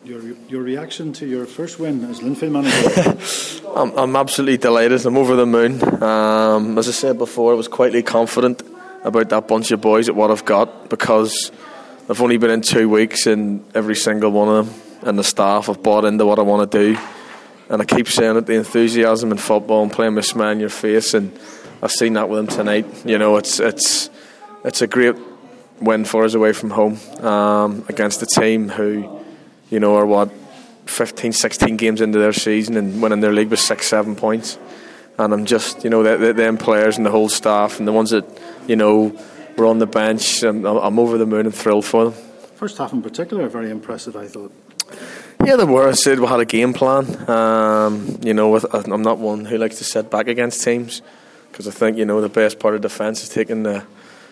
Your reaction to your first win as Linfield manager? I'm absolutely delighted. I'm over the moon. As I said before, I was quietly confident about that bunch of boys at what I've got, because I've only been in 2 weeks and every single one of them and the staff have bought into what I want to do. And I keep saying it, the enthusiasm in football and playing with a smile on your face, and I've seen that with them tonight. You know, it's a great win for us away from home against a team who, you know, are 15, 16 games into their season and winning their league with 6-7 points. And I'm just, you know, them players and the whole staff and the ones that, you know, were on the bench, I'm over the moon and thrilled for them. First half in particular, very impressive, I thought. Yeah, they were. I said we had a game plan. You know, I'm not one who likes to sit back against teams, because I think, you know, the best part of defence is taking the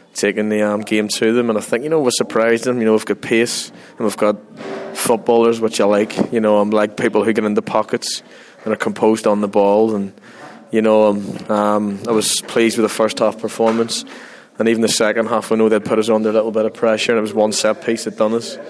game to them. And I think, you know, we surprised them. You know, we've got pace and we've got footballers, which I like. You know, I'm like people who get in the pockets and are composed on the ball. And, you know, I was pleased with the first half performance. And even the second half, I know they'd put us under a little bit of pressure, and it was one set piece that done us.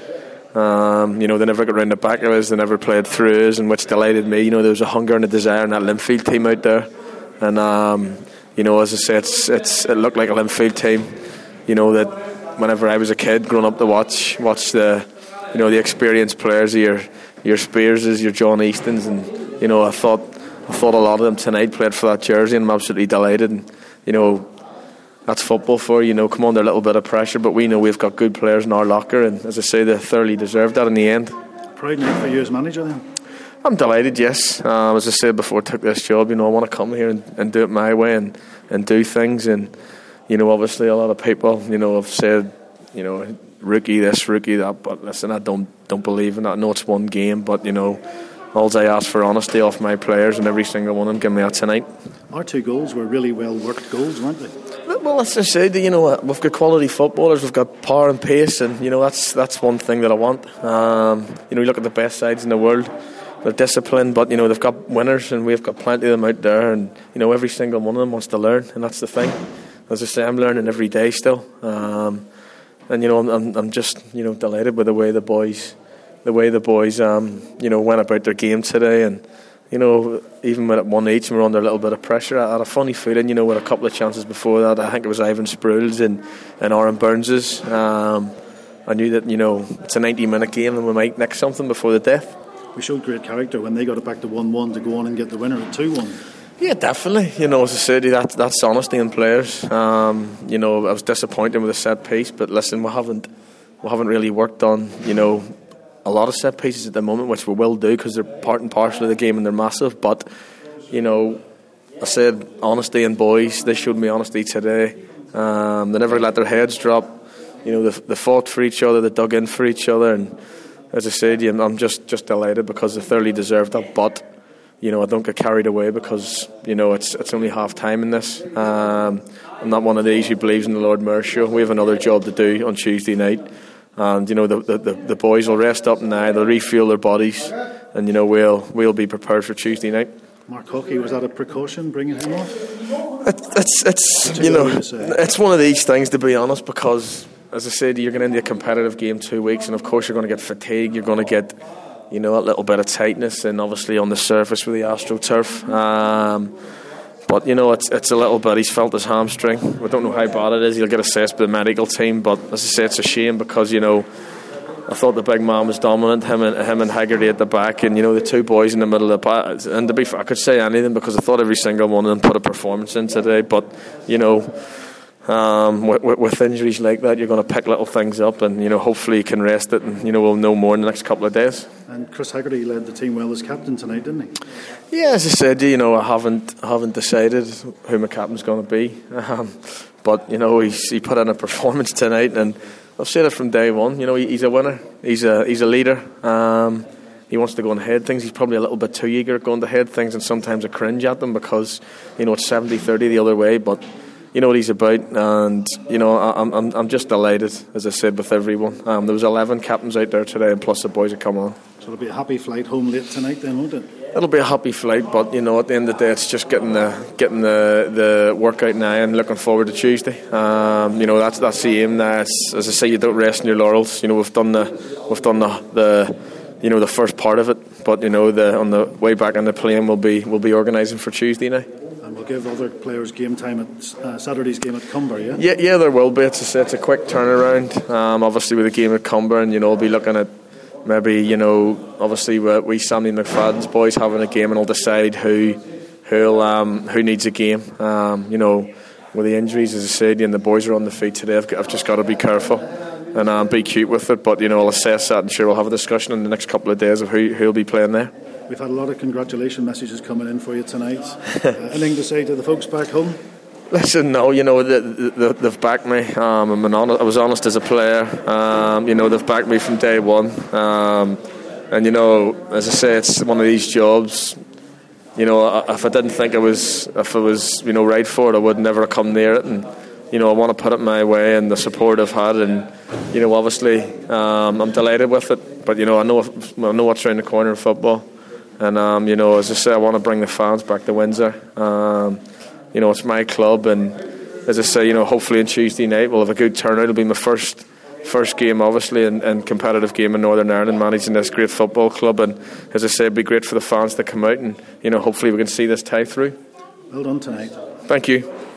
You know, they never got round the back of us, they never played through us, and which delighted me. You know, there was a hunger and a desire in that Linfield team out there. And, you know, as I say, it looked like a Linfield team, you know, that whenever I was a kid growing up to watch the, you know, the experienced players, your Spearses, your John Eastons, and, you know, I thought a lot of them tonight played for that jersey, and I'm absolutely delighted. And, you know, that's football for you. Know, come under a little bit of pressure, but we know we've got good players in our locker, and as I say, they thoroughly deserved that in the end. Proud night for you as manager then? I'm delighted, yes. As I said before I took this job, you know, I want to come here and do it my way and do things. And, you know, obviously a lot of people, you know, have said, you know, rookie this, rookie that, but listen, I don't believe in that. I know it's one game, but, you know, all I ask for honesty off my players, and every single one of them give me that tonight. Our 2 goals were really well worked goals, weren't they? Well, as I said, you know, we've got quality footballers, we've got power and pace, and, you know, that's one thing that I want. You know, you look at the best sides in the world, they're disciplined, but, you know, they've got winners, and we've got plenty of them out there, and, you know, every single one of them wants to learn, and that's the thing. As I say, I'm learning every day still, and, you know, I'm just, you know, delighted with the way the boys you know, went about their game today. And, you know, even when at 1 each and we're under a little bit of pressure, I had a funny feeling, you know, with a couple of chances before that. I think it was Ivan Sprules and Aaron Burns's. I knew that, you know, it's a 90-minute game and we might nick something before the death. We showed great character when they got it back to 1-1 to go on and get the winner at 2-1. Yeah, definitely. You know, as I said, that's honesty in players. You know, I was disappointed with the set piece, but listen, we haven't really worked on, you know, a lot of set pieces at the moment, which we will do because they're part and parcel of the game and they're massive. But, you know, I said honesty in boys. They showed me honesty today. They never let their heads drop. You know, they fought for each other, they dug in for each other, and as I said, I'm just delighted because they thoroughly deserved that. But, you know, I don't get carried away because, you know, it's only half time in this. I'm not one of these who believes in the Lord Mayor show. We have another job to do on Tuesday night. And, you know, the boys will rest up now, they'll refuel their bodies, and, you know, we'll be prepared for Tuesday night. Mark Hockey, was that a precaution bringing him off? It's you know, it's one of these things, to be honest, because, as I said, you're going into a competitive game 2 weeks, and of course you're going to get fatigue, you're going to get, you know, a little bit of tightness, and obviously on the surface with the AstroTurf. But, you know, it's a little bit. He's felt his hamstring. We don't know how bad it is. He'll get assessed by the medical team. But as I say, it's a shame because, you know, I thought the big man was dominant. Him and Haggerty at the back, and, you know, the 2 boys in the middle of the pack. And to be fair, I could say anything because I thought every single one of them put a performance in today. But, you know, with injuries like that, you're going to pick little things up, and, you know, hopefully you can rest it, and, you know, we'll know more in the next couple of days. And Chris Haggerty led the team well as captain tonight, didn't he? Yeah, as I said, you know, I haven't decided who my captain's going to be, but, you know, he put in a performance tonight, and I've said it from day one. You know, he's a winner, he's a leader. He wants to go and head things. He's probably a little bit too eager going to head things, and sometimes I cringe at them because, you know, it's 70-30 the other way, but you know what he's about, and, you know, I'm just delighted, as I said, with everyone. There was 11 captains out there today, and plus the boys that come on. So it'll be a happy flight home late tonight then, won't it? It'll be a happy flight, but, you know, at the end of the day, it's just getting the workout now and looking forward to Tuesday. You know, that's the aim now. As I say, you don't rest on your laurels. You know, we've done the the first part of it. But on the way back on the plane, we'll be organising for Tuesday night. And we'll give other players game time at Saturday's game at Cumber, yeah? Yeah, there will be. It's a quick turnaround. Obviously, with the game at Cumber, and we'll be looking at maybe obviously we Sammy McFadden's boys having a game, and we'll decide who needs a game. With the injuries, as I said, and the boys are on the feet today. I've just got to be careful and be cute with it. But I'll assess that, and sure we'll have a discussion in the next couple of days of who'll be playing there. We've had a lot of congratulation messages coming in for you tonight. Anything to say to the folks back home? Listen, no, they've backed me. I was honest as a player. They've backed me from day one. And as I say, it's one of these jobs. If I didn't think if I was right for it, I would never have come near it. And I want to put it my way, and the support I've had, and obviously I'm delighted with it. But I know what's around the corner in football, and as I say, I want to bring the fans back to Windsor. It's my club, and as I say, hopefully on Tuesday night we'll have a good turnout. It'll be my first game, obviously, and competitive game in Northern Ireland, managing this great football club. And as I say, it'd be great for the fans to come out, and hopefully we can see this tie through. Well done tonight. Thank you.